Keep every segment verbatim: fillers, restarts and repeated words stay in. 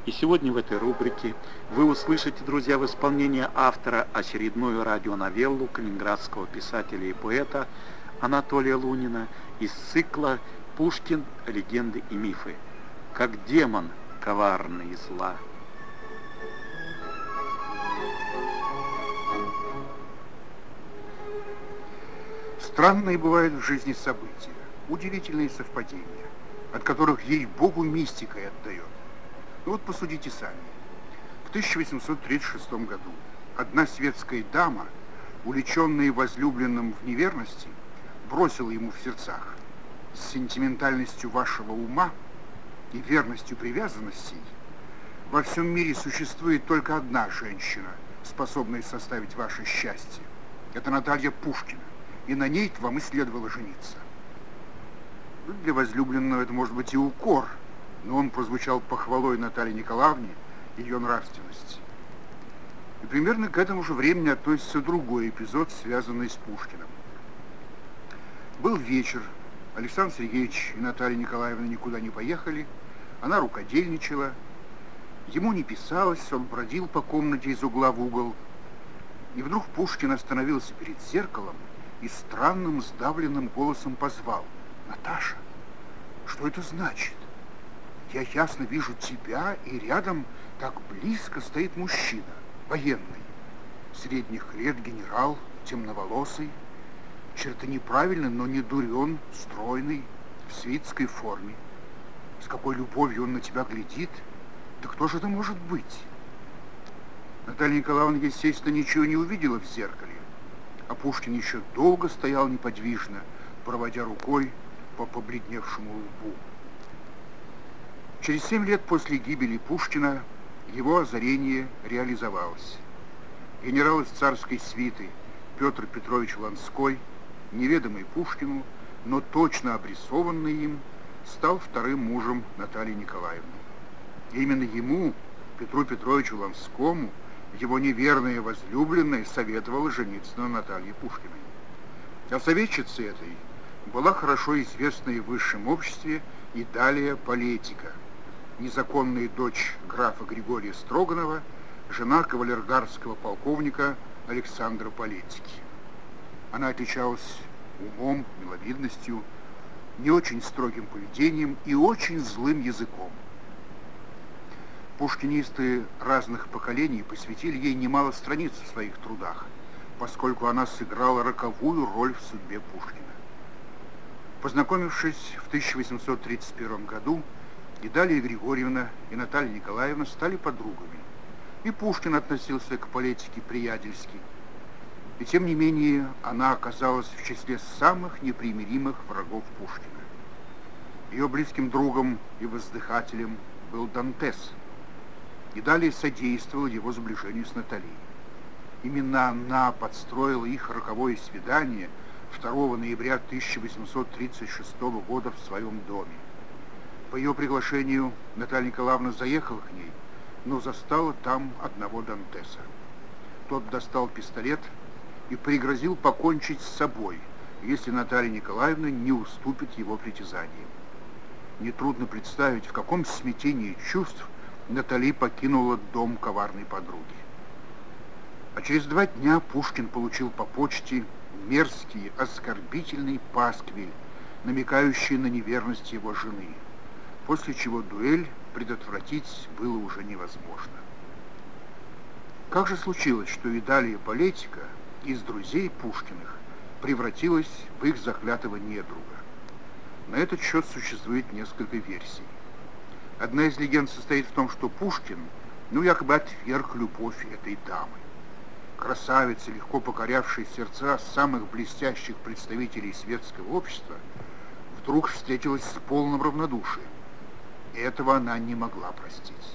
И сегодня в этой рубрике вы услышите, друзья, в исполнении автора очередную радионовеллу калининградского писателя и поэта Анатолия Лунина из цикла «Пушкин. Легенды и мифы. Как демон коварный и зла». Странные бывают в жизни события, удивительные совпадения, от которых ей-богу мистикой отдает. Ну вот посудите сами. В тысяча восемьсот тридцать шестом году одна светская дама, увлеченная возлюбленным в неверности, бросила ему в сердцах: с сентиментальностью вашего ума и верностью привязанностей во всем мире существует только одна женщина, способная составить ваше счастье. Это Наталья Пушкина, и на ней вам и следовало жениться. Ну, для возлюбленного это может быть и укор, но он прозвучал похвалой Наталье Николаевне и ее нравственности. И примерно к этому же времени относится другой эпизод, связанный с Пушкиным. Был вечер, Александр Сергеевич и Наталья Николаевна никуда не поехали, она рукодельничала, ему не писалось, он бродил по комнате из угла в угол, и вдруг Пушкин остановился перед зеркалом и странным сдавленным голосом позвал: «Наташа, что это значит? Я ясно вижу тебя, и рядом так близко стоит мужчина, военный, средних лет генерал, темноволосый, черты неправильны, но не дурен, стройный, в свитской форме. С какой любовью он на тебя глядит? Да кто же это может быть?» Наталья Николаевна, естественно, ничего не увидела в зеркале, а Пушкин еще долго стоял неподвижно, проводя рукой по побледневшему лбу. Через семь лет после гибели Пушкина его озарение реализовалось. Генерал из царской свиты Петр Петрович Ланской, неведомый Пушкину, но точно обрисованный им, стал вторым мужем Натальи Николаевны. И именно ему, Петру Петровичу Ланскому, его неверная возлюбленная советовала жениться на Наталье Пушкиной. А советчицей этой была хорошо известная в высшем обществе и далее Полетика, незаконная дочь графа Григория Строганова, жена кавалергардского полковника Александра Полетики. Она отличалась умом, миловидностью, не очень строгим поведением и очень злым языком. Пушкинисты разных поколений посвятили ей немало страниц в своих трудах, поскольку она сыграла роковую роль в судьбе Пушкина. Познакомившись в тысяча восемьсот тридцать первом году, и Дарья Григорьевна, и Наталья Николаевна стали подругами. И Пушкин относился к Полетике приятельски. И тем не менее она оказалась в числе самых непримиримых врагов Пушкина. Ее близким другом и воздыхателем был Дантес, и далее содействовал его сближению с Натальей. Именно она подстроила их роковое свидание второго ноября тысяча восемьсот тридцать шестого года в своем доме. По ее приглашению Наталья Николаевна заехала к ней, но застала там одного Дантеса. Тот достал пистолет и пригрозил покончить с собой, если Наталья Николаевна не уступит его притязаниям. Нетрудно представить, в каком смятении чувств Наталья покинула дом коварной подруги. А через два дня Пушкин получил по почте мерзкий, оскорбительный пасквиль, намекающий на неверность его жены, после чего дуэль предотвратить было уже невозможно. Как же случилось, что и далее Полетика из друзей Пушкиных превратилась в их заклятого недруга? На этот счет существует несколько версий. Одна из легенд состоит в том, что Пушкин, ну, якобы отверг любовь этой дамы. Красавица, легко покорявшая сердца самых блестящих представителей светского общества, вдруг встретилась с полным равнодушием. Этого она не могла простить.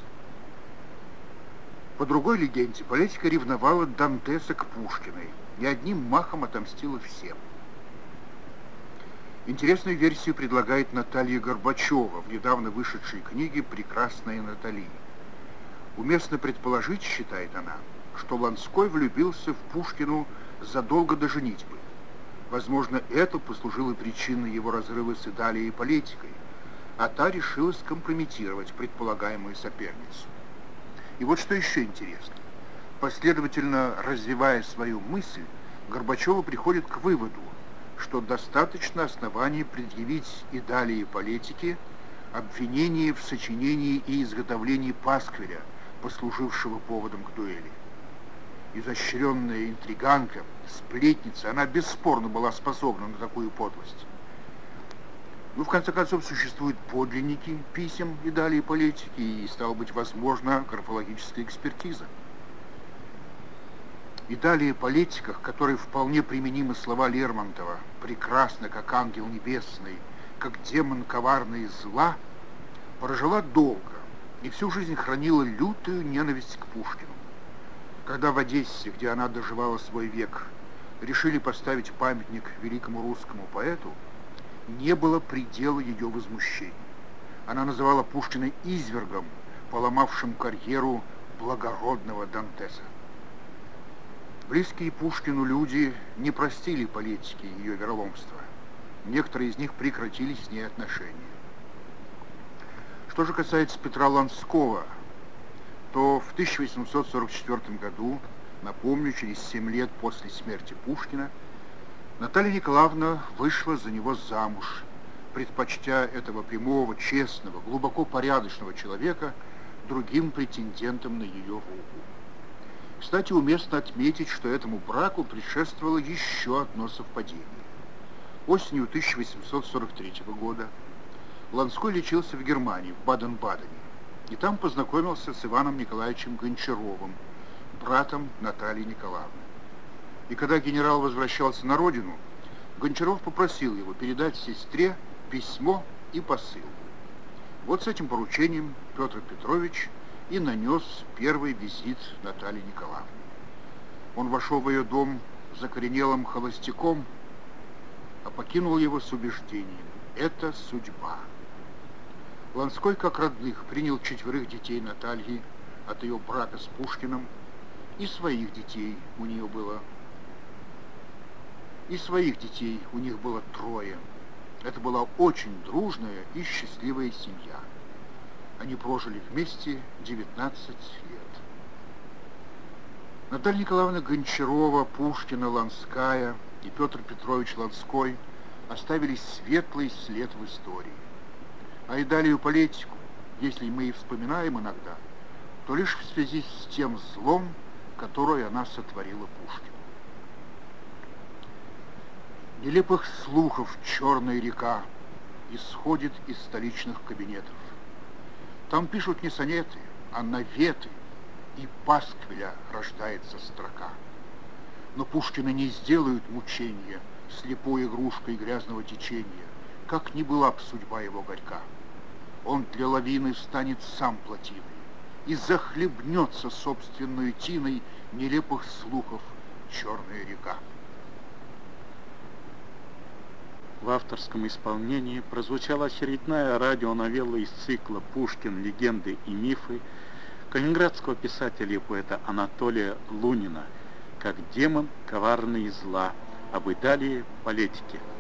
По другой легенде, Полетика ревновала Дантеса к Пушкиной и одним махом отомстила всем. Интересную версию предлагает Наталья Горбачева в недавно вышедшей книге «Прекрасная Натали». Уместно предположить, считает она, что Ланской влюбился в Пушкину задолго до женитьбы. Возможно, это послужило причиной его разрыва с Идалией и Полетикой, а та решила скомпрометировать предполагаемую соперницу. И вот что еще интересно. Последовательно развивая свою мысль, Горбачева приходит к выводу, что достаточно оснований предъявить и далее политике обвинение в сочинении и изготовлении пасквиля, послужившего поводом к дуэли. Изощренная интриганка, сплетница, она бесспорно была способна на такую подлость. Ну, в конце концов, существуют подлинники писем и далее политики, и, стало быть, возможна графологическая экспертиза. И далее политиках, которые вполне применимы слова Лермонтова, прекрасно, как ангел небесный, как демон коварный зла, прожила долго и всю жизнь хранила лютую ненависть к Пушкину. Когда в Одессе, где она доживала свой век, решили поставить памятник великому русскому поэту, не было предела ее возмущению. Она называла Пушкина извергом, поломавшим карьеру благородного Дантеса. Близкие Пушкину люди не простили политике ее вероломства. Некоторые из них прекратили с ней отношения. Что же касается Петра Ланского, то в тысяча восемьсот сорок четвёртом году, напомню, через семь лет после смерти Пушкина, Наталья Николаевна вышла за него замуж, предпочтя этого прямого, честного, глубоко порядочного человека другим претендентам на ее руку. Кстати, уместно отметить, что этому браку предшествовало еще одно совпадение. Осенью тысяча восемьсот сорок третьего года Ланской лечился в Германии, в Баден-Бадене, и там познакомился с Иваном Николаевичем Гончаровым, братом Натальи Николаевны. И когда генерал возвращался на родину, Гончаров попросил его передать сестре письмо и посылку. Вот с этим поручением Петр Петрович и нанес первый визит Натальи Николаевны. Он вошел в ее дом закоренелым холостяком, а покинул его с убеждением: это судьба. Ланской, как родных, принял четверых детей Натальи от ее брака с Пушкиным, и своих детей у нее было. И своих детей у них было трое. Это была очень дружная и счастливая семья. Они прожили вместе девятнадцать лет. Наталья Николаевна Гончарова, Пушкина, Ланская и Петр Петрович Ланской оставили светлый след в истории. А и далее политику, если мы и вспоминаем иногда, то лишь в связи с тем злом, которое она сотворила Пушкину. Нелепых слухов черная река исходит из столичных кабинетов. Там пишут не сонеты, а наветы, и пасквиля рождается строка. Но Пушкина не сделают мучения слепой игрушкой грязного течения, как ни была б судьба его горька. Он для лавины станет сам плотиной и захлебнется собственной тиной нелепых слухов черная река. В авторском исполнении прозвучала очередная радионовелла из цикла «Пушкин. Легенды и мифы» калининградского писателя и поэта Анатолия Лунина «Как демон коварный зла» об Идалии политике.